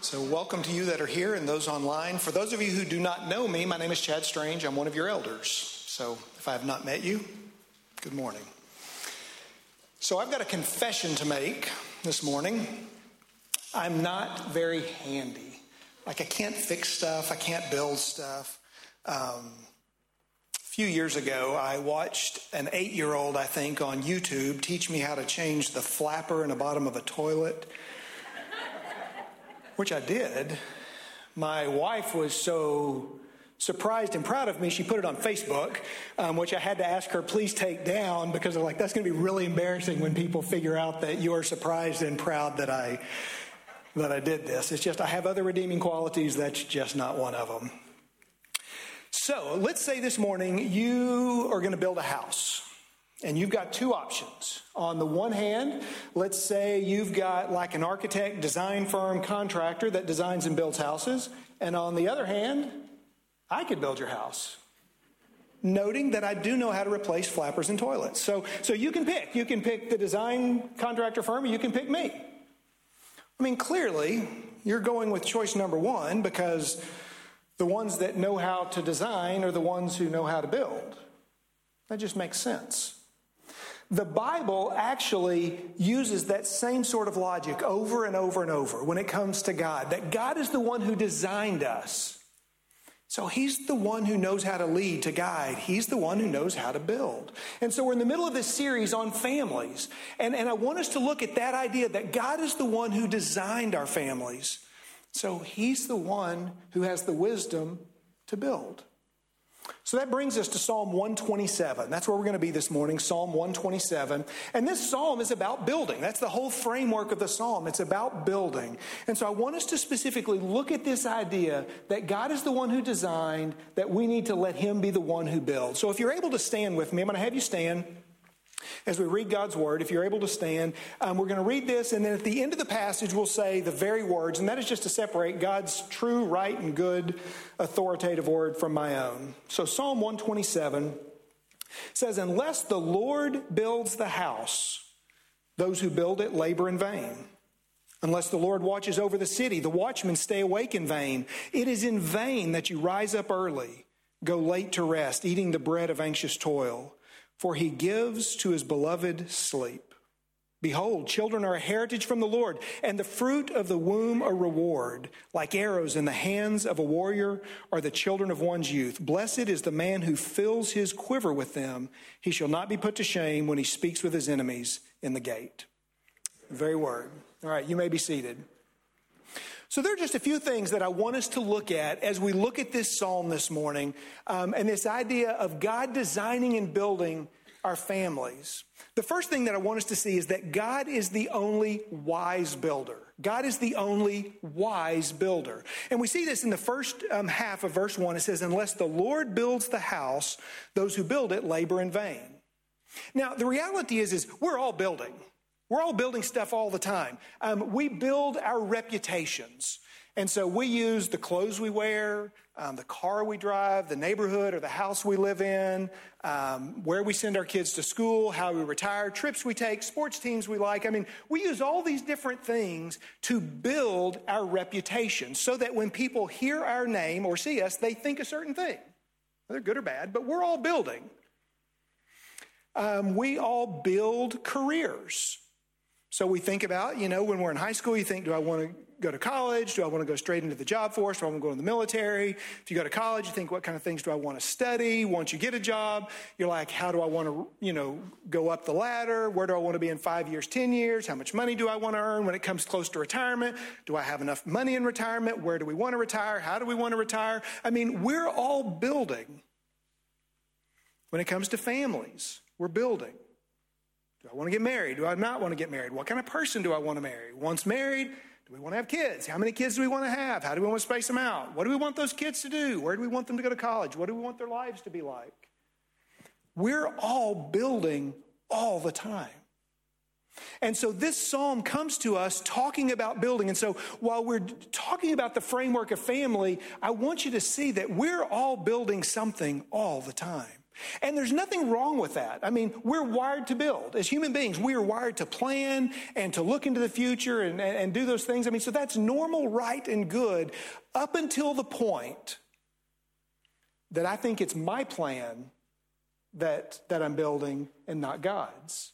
So welcome to you that are here and those online. For those of you who do not know me, my name is Chad Strange. I'm one of your elders. So if I have not met you, good morning. So I've got a confession to make this morning. I'm not very handy. I can't fix stuff. I can't build stuff. A few years ago, I watched an 8-year-old, I think, on YouTube teach me how to change the flapper in the bottom of a toilet, which I did. My wife was so surprised and proud of me, she put it on Facebook, which I had to ask her, please take down, because I'm like, that's going to be really embarrassing when people figure out that you are surprised and proud that I did this. It's just I have other redeeming qualities. That's just not one of them. So let's say this morning you are going to build a house. And you've got two options. On the one hand, let's say you've got like an architect, design firm, contractor that designs and builds houses. And on the other hand, I could build your house. Noting that I do know how to replace flappers and toilets. So you can pick. You can pick the design contractor firm, or you can pick me. I mean, clearly, you're going with choice number one because the ones that know how to design are the ones who know how to build. That just makes sense. The Bible actually uses that same sort of logic over and over and over when it comes to God, that God is the one who designed us. So he's the one who knows how to lead, to guide. He's the one who knows how to build. And so we're in the middle of this series on families. And I want us to look at that idea that God is the one who designed our families. So he's the one who has the wisdom to build. So that brings us to Psalm 127. That's where we're going to be this morning, Psalm 127. And this psalm is about building. That's the whole framework of the psalm. It's about building. And so I want us to specifically look at this idea that God is the one who designed, that we need to let him be the one who builds. So if you're able to stand with me, I'm going to have you stand as we read God's word. If you're able to stand, we're going to read this, and then at the end of the passage, we'll say the very words, and that is just to separate God's true, right, and good authoritative word from my own. So Psalm 127 says, unless the Lord builds the house, those who build it labor in vain. Unless the Lord watches over the city, the watchmen stay awake in vain. It is in vain that you rise up early, go late to rest, eating the bread of anxious toil. For he gives to his beloved sleep. Behold, children are a heritage from the Lord, and the fruit of the womb a reward. Like arrows in the hands of a warrior are the children of one's youth. Blessed is the man who fills his quiver with them. He shall not be put to shame when he speaks with his enemies in the gate. The very word. All right, you may be seated. So there are just a few things that I want us to look at as we look at this psalm this morning, and this idea of God designing and building our families. The first thing that I want us to see is that God is the only wise builder. God is the only wise builder. And we see this in the first half of verse 1. It says, unless the Lord builds the house, those who build it labor in vain. Now, the reality is we're all building. We're all building stuff all the time. We build our reputations. And so we use the clothes we wear, the car we drive, the neighborhood or the house we live in, where we send our kids to school, how we retire, trips we take, sports teams we like. I mean, we use all these different things to build our reputation so that when people hear our name or see us, they think a certain thing. Whether good or bad, but we're all building. We all build careers. So we think about, when we're in high school, you think, do I want to go to college? Do I want to go straight into the job force? Do I want to go in the military? If you go to college, you think, what kind of things do I want to study? Once you get a job, you're like, how do I want to, go up the ladder? Where do I want to be in 5 years, 10 years? How much money do I want to earn when it comes close to retirement? Do I have enough money in retirement? Where do we want to retire? How do we want to retire? I mean, we're all building. When it comes to families, we're building. Do I want to get married? Do I not want to get married? What kind of person do I want to marry? Once married, do we want to have kids? How many kids do we want to have? How do we want to space them out? What do we want those kids to do? Where do we want them to go to college? What do we want their lives to be like? We're all building all the time. And so this psalm comes to us talking about building. And so while we're talking about the framework of family, I want you to see that we're all building something all the time. And there's nothing wrong with that. I mean, we're wired to build. As human beings, we are wired to plan and to look into the future and do those things. I mean, so that's normal, right, and good up until the point that I think it's my plan that I'm building and not God's.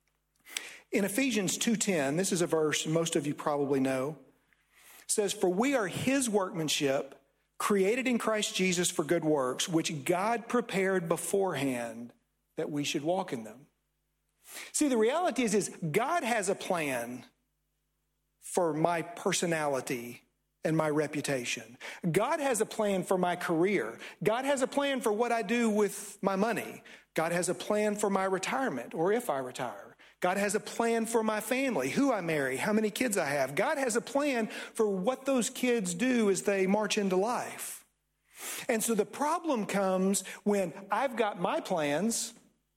In Ephesians 2:10, this is a verse most of you probably know, says, "For we are his workmanship, created in Christ Jesus for good works, which God prepared beforehand that we should walk in them." See, the reality is God has a plan for my personality and my reputation. God has a plan for my career. God has a plan for what I do with my money. God has a plan for my retirement, or if I retire. God has a plan for my family, who I marry, how many kids I have. God has a plan for what those kids do as they march into life. And so the problem comes when I've got my plans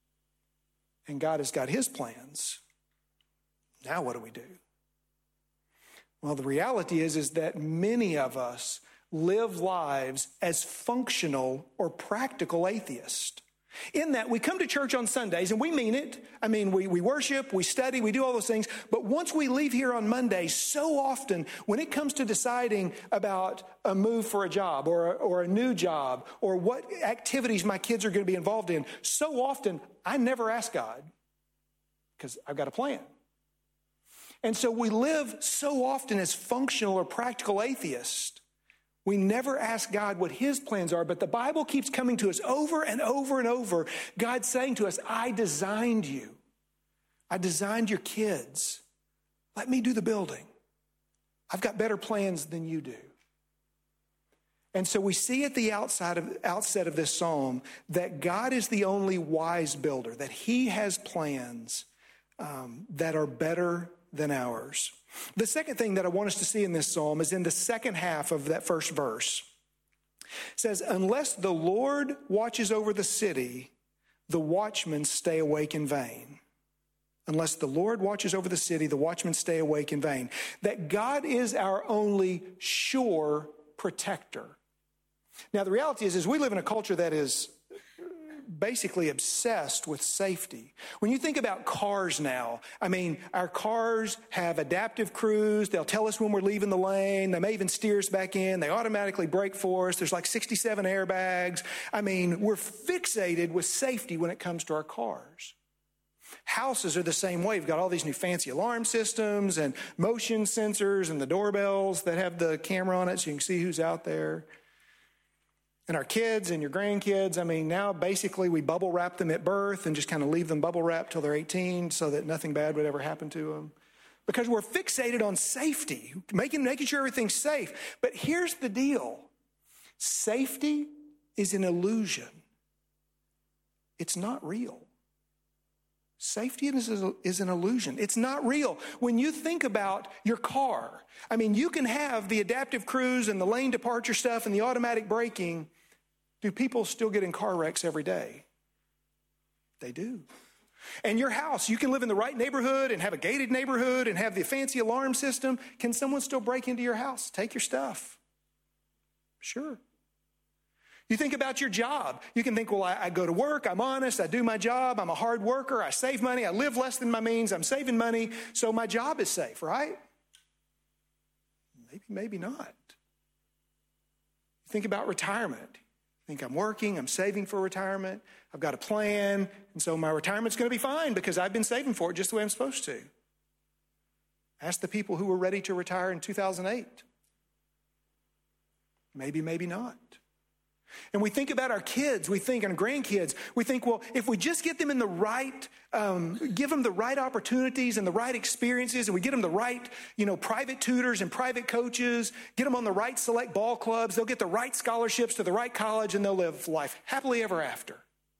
and God has got his plans. Now what do we do? Well, the reality is that many of us live lives as functional or practical atheists. In that we come to church on Sundays and we mean it. I mean, we worship, we study, we do all those things. But once we leave here on Monday, so often when it comes to deciding about a move for a job or a new job or what activities my kids are going to be involved in, so often I never ask God because I've got a plan. And so we live so often as functional or practical atheists. We never ask God what his plans are, but the Bible keeps coming to us over and over and over. God saying to us, I designed you. I designed your kids. Let me do the building. I've got better plans than you do. And so we see at the outset of this psalm that God is the only wise builder, that he has plans that are better than ours. The second thing that I want us to see in this psalm is in the second half of that first verse. It says, unless the Lord watches over the city, the watchmen stay awake in vain. Unless the Lord watches over the city, the watchmen stay awake in vain. That God is our only sure protector. Now, the reality is we live in a culture that is basically obsessed with safety. When you think about cars now, I mean, our cars have adaptive cruise. They'll tell us when we're leaving the lane. They may even steer us back in. They automatically brake for us. There's like 67 airbags. I mean, we're fixated with safety when it comes to our cars. Houses are the same way. We've got all these new fancy alarm systems and motion sensors and the doorbells that have the camera on it so you can see who's out there. And our kids and your grandkids, I mean, now basically we bubble wrap them at birth and just kind of leave them bubble wrapped till they're 18 so that nothing bad would ever happen to them. Because we're fixated on safety, making sure everything's safe. But here's the deal. Safety is an illusion. It's not real. Safety is an illusion. It's not real. When you think about your car, I mean, you can have the adaptive cruise and the lane departure stuff and the automatic braking. Do people still get in car wrecks every day? They do. And your house, you can live in the right neighborhood and have a gated neighborhood and have the fancy alarm system. Can someone still break into your house, take your stuff? Sure. You think about your job. You can think, well, I go to work, I'm honest, I do my job, I'm a hard worker, I save money, I live less than my means, I'm saving money, so my job is safe, right? Maybe not. Think about retirement. You think I'm working, I'm saving for retirement, I've got a plan, and so my retirement's going to be fine because I've been saving for it just the way I'm supposed to. Ask the people who were ready to retire in 2008. Maybe not. And we think about our kids, we think, and grandkids, we think, well, if we just get them in the right, give them the right opportunities and the right experiences, and we get them the right, private tutors and private coaches, get them on the right select ball clubs, they'll get the right scholarships to the right college, and they'll live life happily ever after.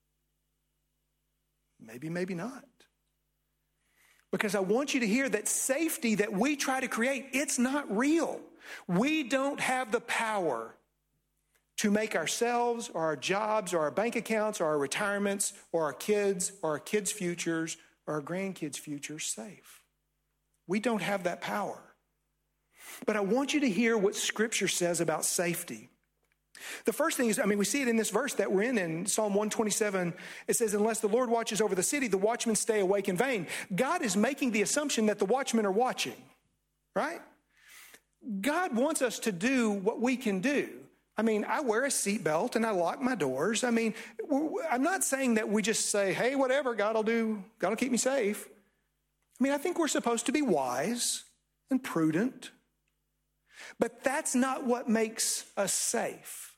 Maybe not. Because I want you to hear that safety that we try to create, it's not real. We don't have the power to make ourselves or our jobs or our bank accounts or our retirements or our kids' futures or our grandkids' futures safe. We don't have that power. But I want you to hear what Scripture says about safety. The first thing is, we see it in this verse that we're in Psalm 127. It says, unless the Lord watches over the city, the watchmen stay awake in vain. God is making the assumption that the watchmen are watching, right? God wants us to do what we can do. I wear a seatbelt and I lock my doors. I'm not saying that we just say, hey, whatever, God will keep me safe. I think we're supposed to be wise and prudent, but that's not what makes us safe.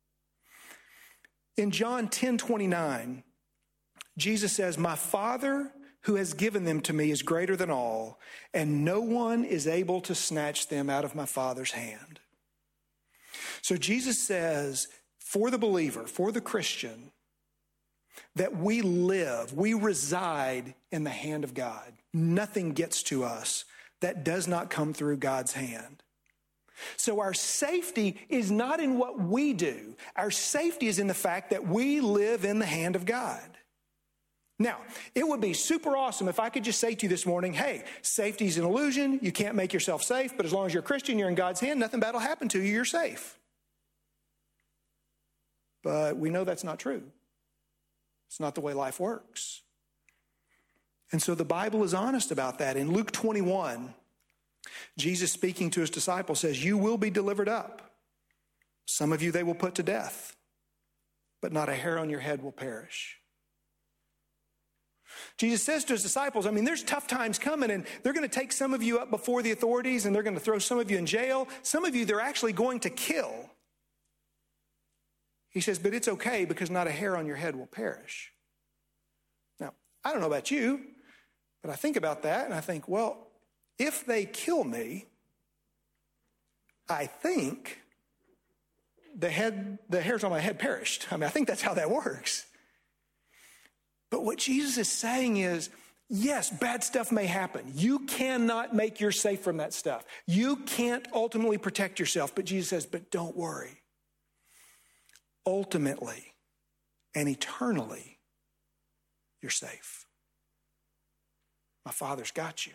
In John 10:29, Jesus says, my Father who has given them to me is greater than all, and no one is able to snatch them out of my Father's hand. So Jesus says, for the believer, for the Christian, that we reside in the hand of God. Nothing gets to us that does not come through God's hand. So our safety is not in what we do. Our safety is in the fact that we live in the hand of God. Now, it would be super awesome if I could just say to you this morning, hey, safety is an illusion. You can't make yourself safe, but as long as you're a Christian, you're in God's hand, nothing bad will happen to you. You're safe. But we know that's not true. It's not the way life works. And so the Bible is honest about that. In Luke 21, Jesus speaking to his disciples says, you will be delivered up. Some of you they will put to death, but not a hair on your head will perish. Jesus says to his disciples, there's tough times coming, and they're going to take some of you up before the authorities, and they're going to throw some of you in jail. Some of you they're actually going to kill. He says, but it's okay because not a hair on your head will perish. Now, I don't know about you, but I think about that and I think, well, if they kill me, I think the hairs on my head perished. I think that's how that works. But what Jesus is saying is, yes, bad stuff may happen. You cannot make yourself safe from that stuff. You can't ultimately protect yourself. But Jesus says, but don't worry. Ultimately and eternally, you're safe. My Father's got you.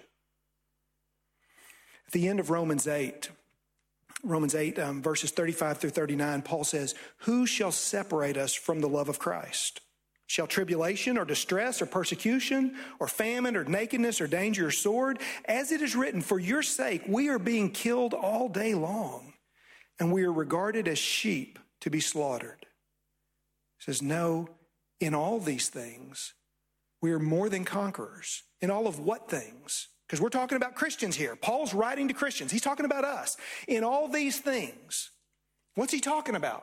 At the end of Romans 8, verses 35 through 39, Paul says, who shall separate us from the love of Christ? Shall tribulation or distress or persecution or famine or nakedness or danger or sword? As it is written, for your sake we are being killed all day long, and we are regarded as sheep to be slaughtered. He says, no, in all these things, we are more than conquerors. In all of what things? Because we're talking about Christians here. Paul's writing to Christians. He's talking about us. In all these things, what's he talking about?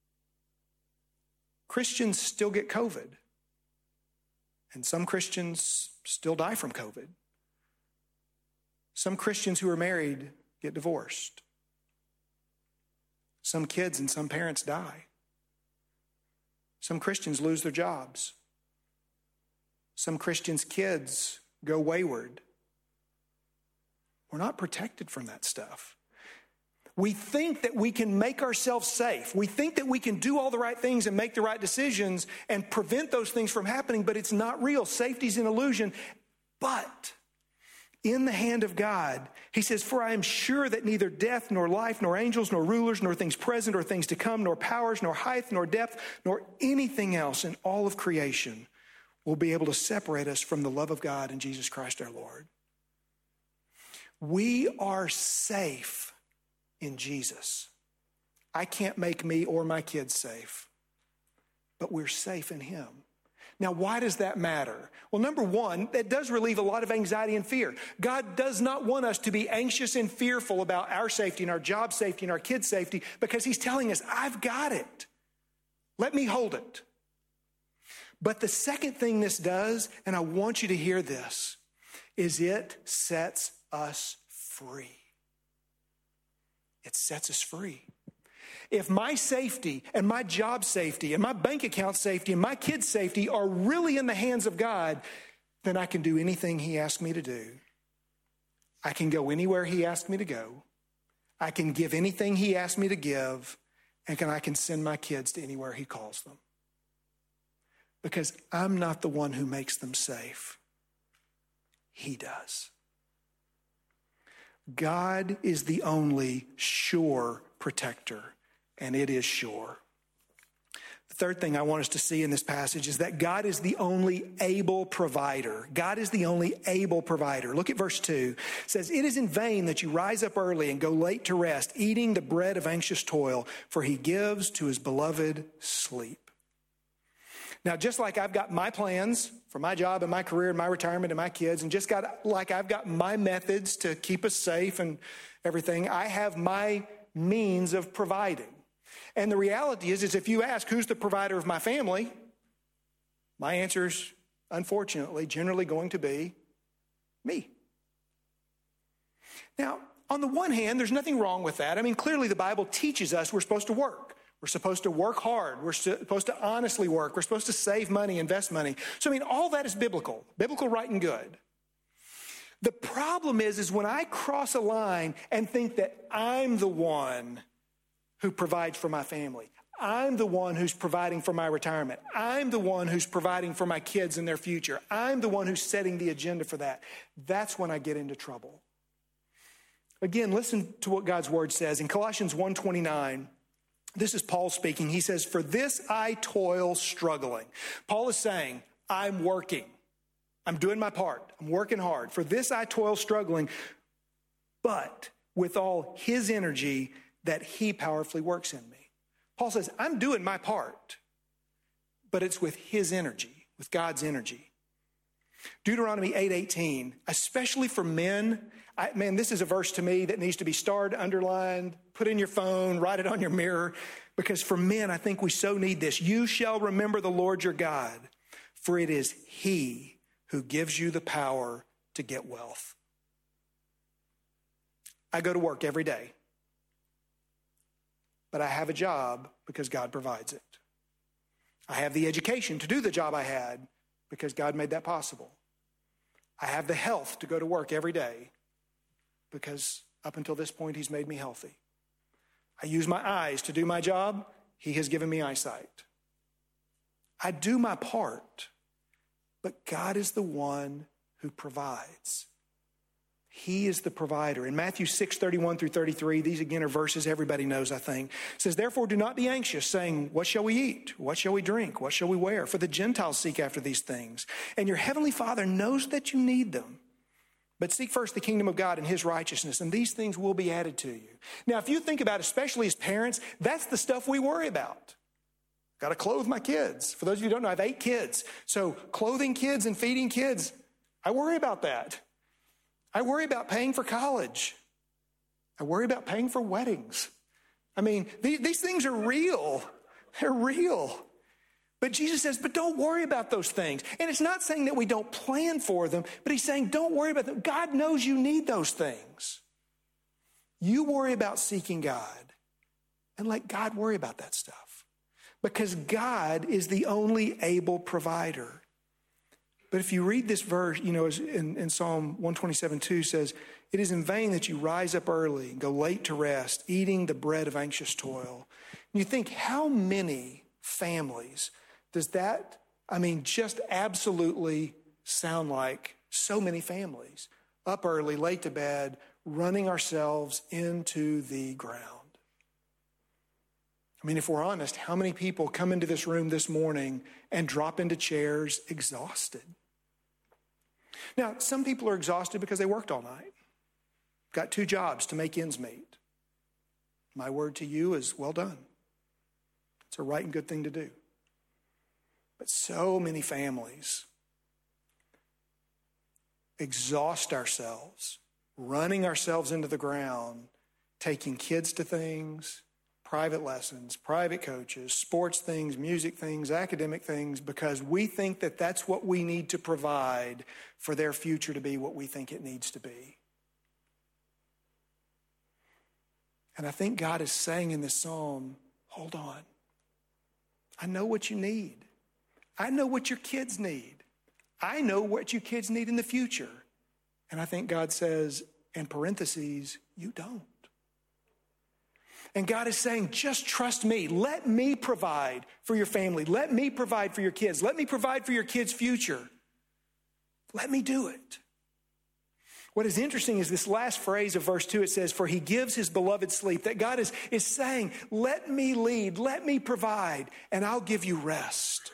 Christians still get COVID. And some Christians still die from COVID. Some Christians who are married get divorced. Some kids and some parents die. Some Christians lose their jobs. Some Christians' kids go wayward. We're not protected from that stuff. We think that we can make ourselves safe. We think that we can do all the right things and make the right decisions and prevent those things from happening, but it's not real. Safety's an illusion. But in the hand of God, he says, for I am sure that neither death, nor life, nor angels, nor rulers, nor things present or things to come, nor powers, nor height, nor depth, nor anything else in all of creation will be able to separate us from the love of God in Jesus Christ our Lord. We are safe in Jesus. I can't make me or my kids safe, but we're safe in him. Now, why does that matter? Well, number one, that does relieve a lot of anxiety and fear. God does not want us to be anxious and fearful about our safety and our job safety and our kids' safety, because he's telling us, I've got it. Let me hold it. But the second thing this does, and I want you to hear this, is it sets us free. It sets us free. If my safety and my job safety and my bank account safety and my kids' safety are really in the hands of God, then I can do anything he asks me to do. I can go anywhere he asks me to go. I can give anything he asks me to give, and I can send my kids to anywhere he calls them. Because I'm not the one who makes them safe. He does. God is the only sure protector. and it is sure. The third thing I want us to see in this passage is that God is the only able provider. God is the only able provider. Look at verse 2. It says, "It is in vain that you rise up early and go late to rest, eating the bread of anxious toil, for he gives to his beloved sleep." Now, just like I've got my plans for my job and my career and my retirement and my kids, and like I've got my methods to keep us safe and everything, I have my means of providing. And the reality is if you ask who's the provider of my family, my answer is, unfortunately, generally going to be me. Now, on the one hand, there's nothing wrong with that. I mean, clearly the Bible teaches us we're supposed to work. We're supposed to work hard. We're supposed to honestly work. We're supposed to save money, invest money. So, I mean, all that is biblical, right and good. The problem is when I cross a line and think that I'm the one who provides for my family. I'm the one who's providing for my retirement. I'm the one who's providing for my kids and their future. I'm the one who's setting the agenda for that. That's when I get into trouble. Again, listen to what God's word says. In Colossians 1:29, this is Paul speaking. He says, "For this I toil struggling." Paul is saying, I'm working. I'm doing my part. I'm working hard. "For this I toil struggling, but with all his energy that he powerfully works in me." Paul says, I'm doing my part, but it's with his energy, with God's energy. Deuteronomy 8:18, especially for men, this is a verse to me that needs to be starred, underlined, put in your phone, write it on your mirror, because for men, I think we so need this. "You shall remember the Lord your God, for it is he who gives you the power to get wealth." I go to work every day, but I have a job because God provides it. I have the education to do the job I had because God made that possible. I have the health to go to work every day because up until this point, he's made me healthy. I use my eyes to do my job. He has given me eyesight. I do my part, but God is the one who provides. He is the provider. In Matthew 6:31 through 33, these again are verses everybody knows, I think. It says, "Therefore do not be anxious, saying, what shall we eat? What shall we drink? What shall we wear? For the Gentiles seek after these things. And your heavenly Father knows that you need them. But seek first the kingdom of God and his righteousness, and these things will be added to you." Now, if you think about it, especially as parents, that's the stuff we worry about. Got to clothe my kids. For those of you who don't know, I have 8 kids. So clothing kids and feeding kids, I worry about that. I worry about paying for college. I worry about paying for weddings. I mean, these things are real. They're real. But Jesus says, but don't worry about those things. And it's not saying that we don't plan for them, but he's saying don't worry about them. God knows you need those things. You worry about seeking God and let God worry about that stuff. Because God is the only able provider. But if you read this verse, in Psalm 127:2 says, "It is in vain that you rise up early and go late to rest, eating the bread of anxious toil." And you think, how many families does that, just absolutely sound like so many families? Up early, late to bed, running ourselves into the ground. If we're honest, how many people come into this room this morning and drop into chairs exhausted? Now, some people are exhausted because they worked all night. Got 2 jobs to make ends meet. My word to you is well done. It's a right and good thing to do. But so many families exhaust ourselves, running ourselves into the ground, taking kids to things, private lessons, private coaches, sports things, music things, academic things, because we think that that's what we need to provide for their future to be what we think it needs to be. And I think God is saying in this psalm, hold on. I know what you need. I know what your kids need. I know what your kids need in the future. And I think God says, in parentheses, you don't. And God is saying, just trust me. Let me provide for your family. Let me provide for your kids. Let me provide for your kids' future. Let me do it. What is interesting is this last phrase of verse 2, it says, for he gives his beloved sleep. That God is saying, let me lead, let me provide, and I'll give you rest.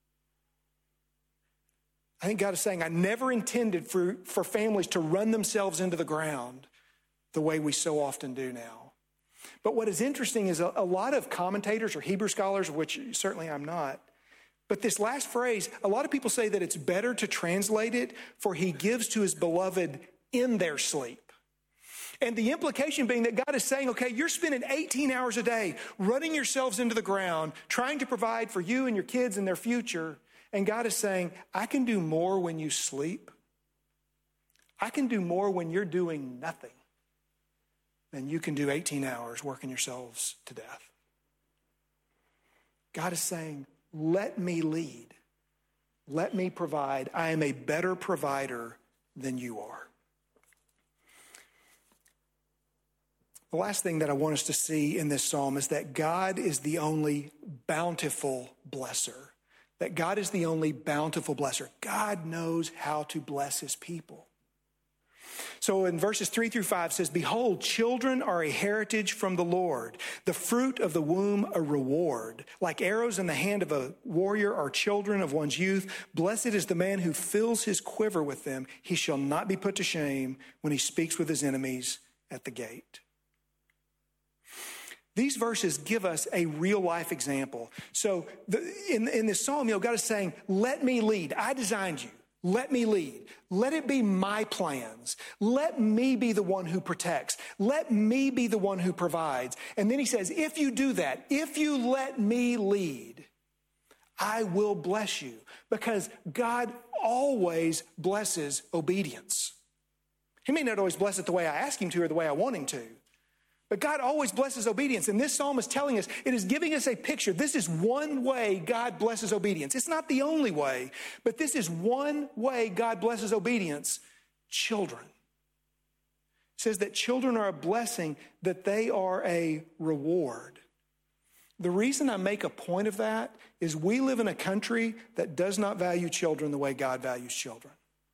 I think God is saying, I never intended for families to run themselves into the ground the way we so often do now. But what is interesting is a lot of commentators or Hebrew scholars, which certainly I'm not, but this last phrase, a lot of people say that it's better to translate it, for he gives to his beloved in their sleep. And the implication being that God is saying, okay, you're spending 18 hours a day running yourselves into the ground, trying to provide for you and your kids and their future. And God is saying, I can do more when you sleep. I can do more when you're doing nothing than you can do 18 hours working yourselves to death. God is saying, let me lead. Let me provide. I am a better provider than you are. The last thing that I want us to see in this psalm is that God is the only bountiful blesser. That God is the only bountiful blesser. God knows how to bless his people. So in verses 3-5 it says, behold, children are a heritage from the Lord, the fruit of the womb a reward. Like arrows in the hand of a warrior are children of one's youth. Blessed is the man who fills his quiver with them. He shall not be put to shame when he speaks with his enemies at the gate. These verses give us a real life example. So in this psalm, God is saying, let me lead. I designed you. Let me lead. Let it be my plans. Let me be the one who protects. Let me be the one who provides. And then he says, if you do that, if you let me lead, I will bless you. Because God always blesses obedience. He may not always bless it the way I ask him to or the way I want him to. But God always blesses obedience. And this psalm is telling us, it is giving us a picture. This is one way God blesses obedience. It's not the only way, but this is one way God blesses obedience. Children. It says that children are a blessing, that they are a reward. The reason I make a point of that is we live in a country that does not value children the way God values children.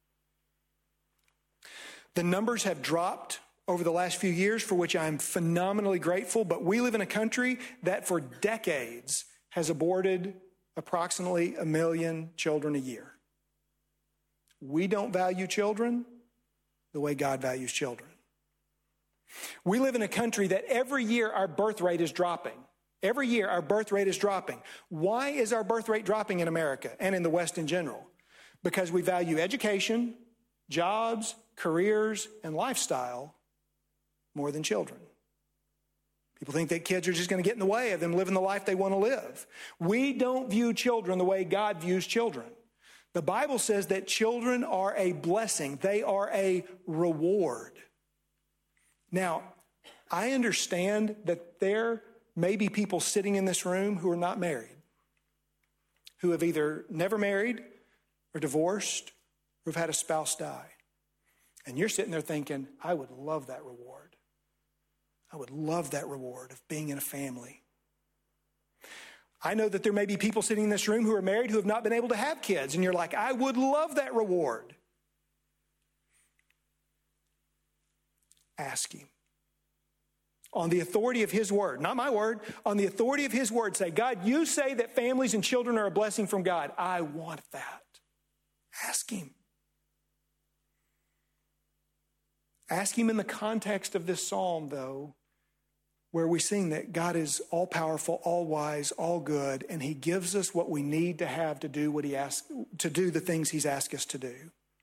The numbers have dropped over the last few years, for which I'm phenomenally grateful, but we live in a country that for decades has aborted approximately 1 million children a year. We don't value children the way God values children. We live in a country that every year our birth rate is dropping. Every year our birth rate is dropping. Why is our birth rate dropping in America and in the West in general? Because we value education, jobs, careers, and lifestyle more than children. People think that kids are just going to get in the way of them living the life they want to live. We don't view children the way God views children. The Bible says that children are a blessing. They are a reward. Now, I understand that there may be people sitting in this room who are not married, who have either never married or divorced or have had a spouse die. And you're sitting there thinking, I would love that reward. I would love that reward of being in a family. I know that there may be people sitting in this room who are married who have not been able to have kids. And you're like, I would love that reward. Ask him. On the authority of his word, not my word, on the authority of his word, say, God, you say that families and children are a blessing from God. I want that. Ask him. Ask him in the context of this psalm, though, where we sing that God is all powerful, all wise, all good, and he gives us what we need to have to do what he asks, to do the things he's asked us to do.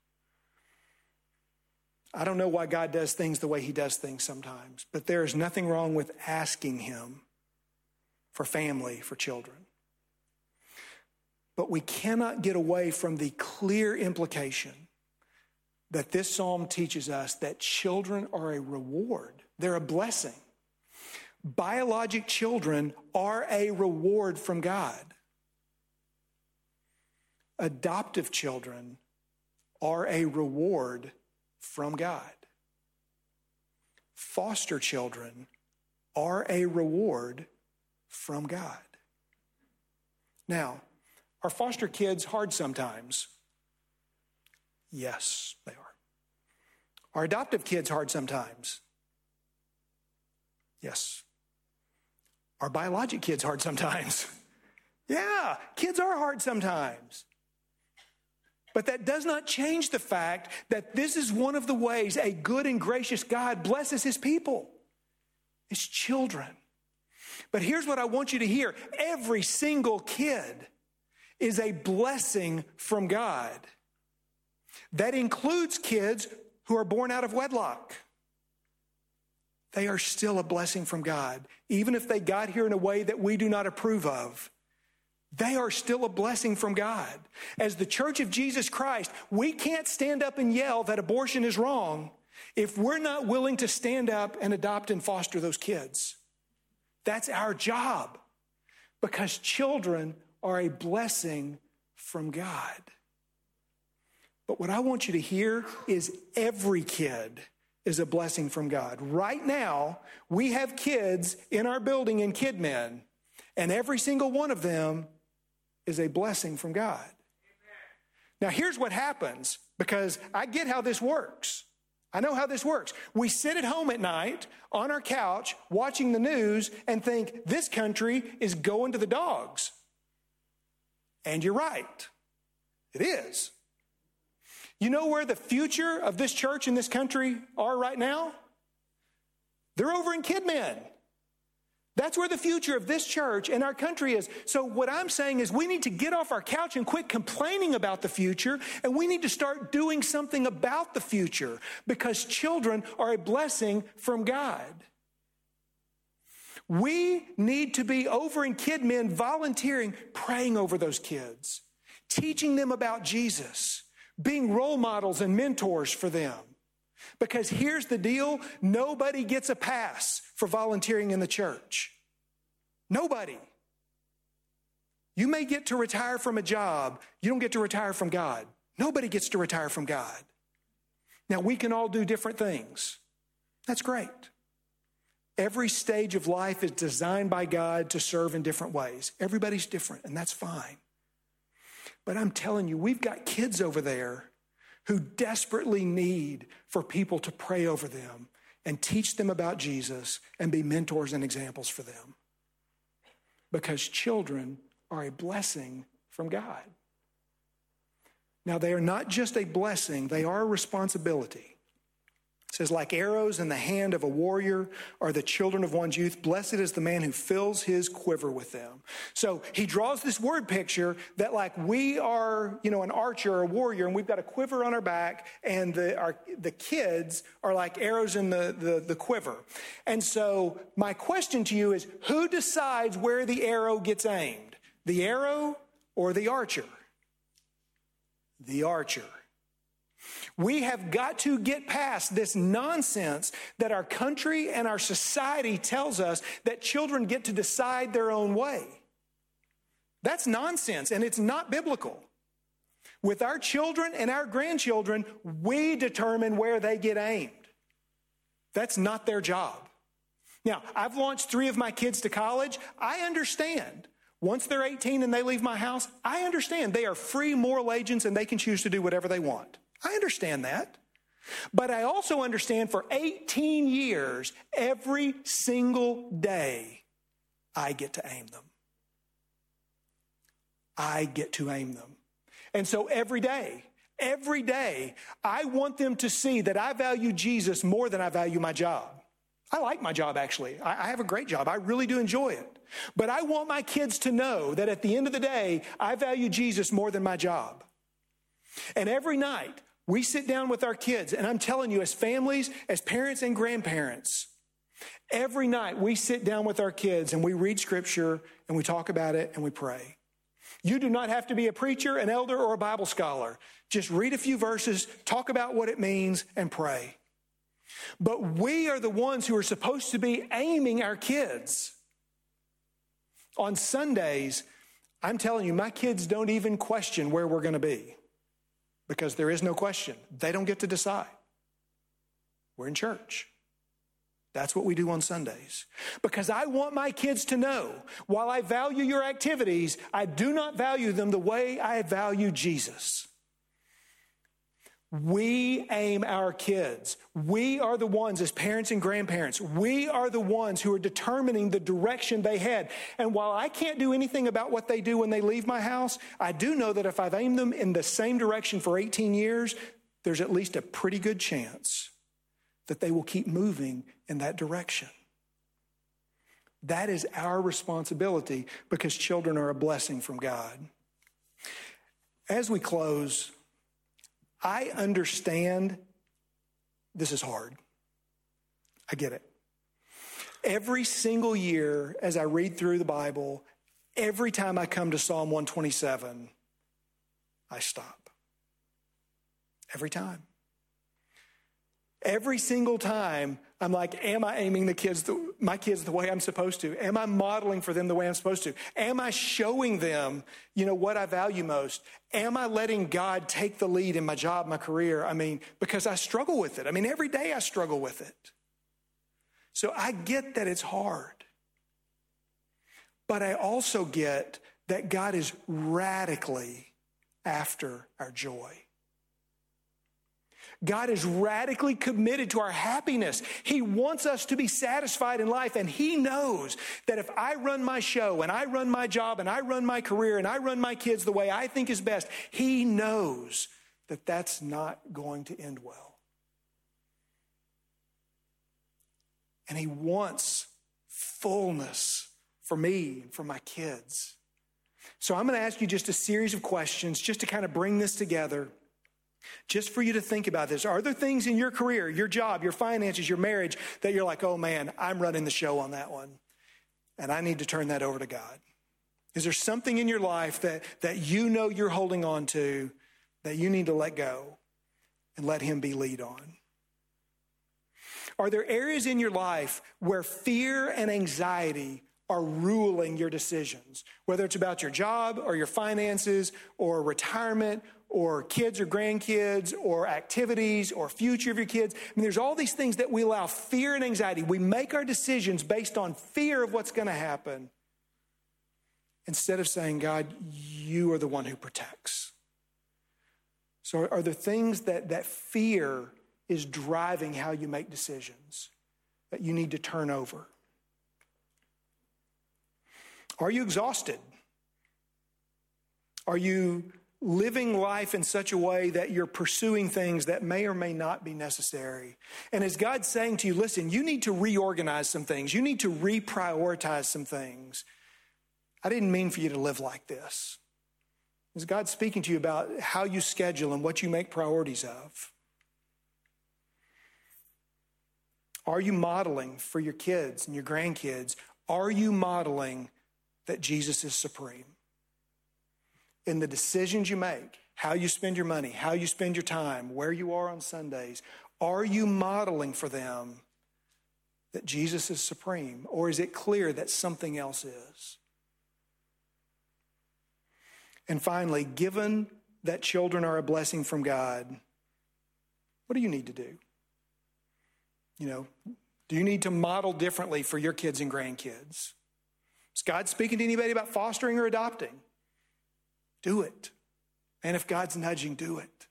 I don't know why God does things the way he does things sometimes, but there is nothing wrong with asking him for family, for children. But we cannot get away from the clear implication that this psalm teaches us that children are a reward. They're a blessing. Biologic children are a reward from God. Adoptive children are a reward from God. Foster children are a reward from God. Now, are foster kids hard sometimes? Yes, they are. Are adoptive kids hard sometimes? Yes. Are biologic kids hard sometimes? Yeah, kids are hard sometimes. But that does not change the fact that this is one of the ways a good and gracious God blesses his people, his children. But here's what I want you to hear. Every single kid is a blessing from God. That includes kids who are born out of wedlock. They are still a blessing from God. Even if they got here in a way that we do not approve of, they are still a blessing from God. As the Church of Jesus Christ, we can't stand up and yell that abortion is wrong if we're not willing to stand up and adopt and foster those kids. That's our job, because children are a blessing from God. But what I want you to hear is every kid is a blessing from God. Right now, we have kids in our building in KidMin, and every single one of them is a blessing from God. Amen. Now, here's what happens, because I get how this works. I know how this works. We sit at home at night on our couch watching the news and think this country is going to the dogs. And you're right. It is. You know where the future of this church and this country are right now? They're over in KidMin. That's where the future of this church and our country is. So what I'm saying is we need to get off our couch and quit complaining about the future, and we need to start doing something about the future, because children are a blessing from God. We need to be over in KidMin volunteering, praying over those kids, teaching them about Jesus, being role models and mentors for them. Because here's the deal, nobody gets a pass for volunteering in the church. Nobody. You may get to retire from a job. You don't get to retire from God. Nobody gets to retire from God. Now, we can all do different things. That's great. Every stage of life is designed by God to serve in different ways. Everybody's different, and that's fine. But I'm telling you, we've got kids over there who desperately need for people to pray over them and teach them about Jesus and be mentors and examples for them. Because children are a blessing from God. Now, they are not just a blessing, they are a responsibility. It says, like arrows in the hand of a warrior are the children of one's youth. Blessed is the man who fills his quiver with them. So he draws this word picture that like we are, an archer or a warrior, and we've got a quiver on our back, and the kids are like arrows in the quiver. And so my question to you is, who decides where the arrow gets aimed? The arrow or the archer? The archer. We have got to get past this nonsense that our country and our society tells us that children get to decide their own way. That's nonsense, and it's not biblical. With our children and our grandchildren, we determine where they get aimed. That's not their job. Now, I've launched 3 of my kids to college. I understand. Once they're 18 and they leave my house, I understand they are free moral agents and they can choose to do whatever they want. I understand that. But I also understand for 18 years, every single day, I get to aim them. I get to aim them. And so every day, I want them to see that I value Jesus more than I value my job. I like my job, actually. I have a great job. I really do enjoy it. But I want my kids to know that at the end of the day, I value Jesus more than my job. And every night, we sit down with our kids, and I'm telling you, as families, as parents and grandparents, every night we sit down with our kids and we read scripture and we talk about it and we pray. You do not have to be a preacher, an elder, or a Bible scholar. Just read a few verses, talk about what it means, and pray. But we are the ones who are supposed to be aiming our kids. On Sundays, I'm telling you, my kids don't even question where we're going to be. Because there is no question. They don't get to decide. We're in church. That's what we do on Sundays. Because I want my kids to know, while I value your activities, I do not value them the way I value Jesus. We aim our kids. We are the ones as parents and grandparents. We are the ones who are determining the direction they head. And while I can't do anything about what they do when they leave my house, I do know that if I've aimed them in the same direction for 18 years, there's at least a pretty good chance that they will keep moving in that direction. That is our responsibility because children are a blessing from God. As we close, I understand this is hard. I get it. Every single year as I read through the Bible, every time I come to Psalm 127, I stop. Every time. Every single time, I'm like, am I aiming my kids the way I'm supposed to? Am I modeling for them the way I'm supposed to? Am I showing them, what I value most? Am I letting God take the lead in my job, my career? Because I struggle with it. Every day I struggle with it. So I get that it's hard. But I also get that God is radically after our joy. God is radically committed to our happiness. He wants us to be satisfied in life, and He knows that if I run my show and I run my job and I run my career and I run my kids the way I think is best, He knows that that's not going to end well. And He wants fullness for me and for my kids. So I'm going to ask you just a series of questions just to kind of bring this together. Just for you to think about this. Are there things in your career, your job, your finances, your marriage that you're like, oh man, I'm running the show on that one and I need to turn that over to God? Is there something in your life that you're holding on to that you need to let go and let Him be lead on? Are there areas in your life where fear and anxiety are ruling your decisions? Whether it's about your job or your finances or retirement or kids or grandkids, or activities, or future of your kids. There's all these things that we allow fear and anxiety. We make our decisions based on fear of what's going to happen, instead of saying, God, you are the one who protects. So are there things that fear is driving how you make decisions that you need to turn over? Are you exhausted? Are you living life in such a way that you're pursuing things that may or may not be necessary? And is God saying to you, listen, you need to reorganize some things. You need to reprioritize some things. I didn't mean for you to live like this. Is God speaking to you about how you schedule and what you make priorities of? Are you modeling for your kids and your grandkids? Are you modeling that Jesus is supreme? In the decisions you make, how you spend your money, how you spend your time, where you are on Sundays, are you modeling for them that Jesus is supreme? Or is it clear that something else is? And finally, given that children are a blessing from God, what do you need to do? Do you need to model differently for your kids and grandkids? Is God speaking to anybody about fostering or adopting? Do it. And if God's nudging, do it.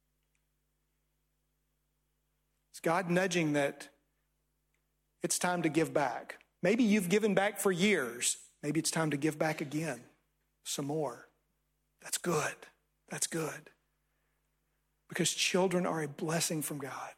Is God nudging that it's time to give back? Maybe you've given back for years. Maybe it's time to give back again, some more. That's good. That's good. Because children are a blessing from God.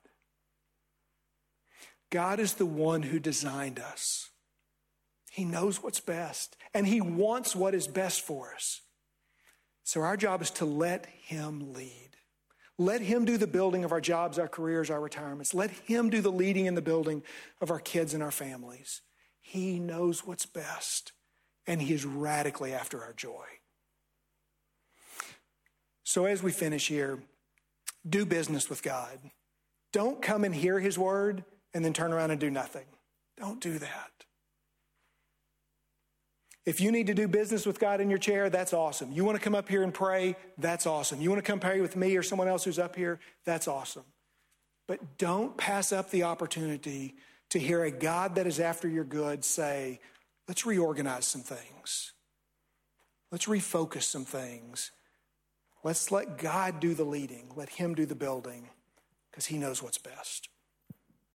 God is the one who designed us. He knows what's best, and He wants what is best for us. So our job is to let Him lead. Let Him do the building of our jobs, our careers, our retirements. Let Him do the leading and the building of our kids and our families. He knows what's best, and He is radically after our joy. So as we finish here, do business with God. Don't come and hear His word and then turn around and do nothing. Don't do that. If you need to do business with God in your chair, that's awesome. You want to come up here and pray, that's awesome. You want to come pray with me or someone else who's up here, that's awesome. But don't pass up the opportunity to hear a God that is after your good say, let's reorganize some things. Let's refocus some things. Let's let God do the leading. Let him do the building because he knows what's best.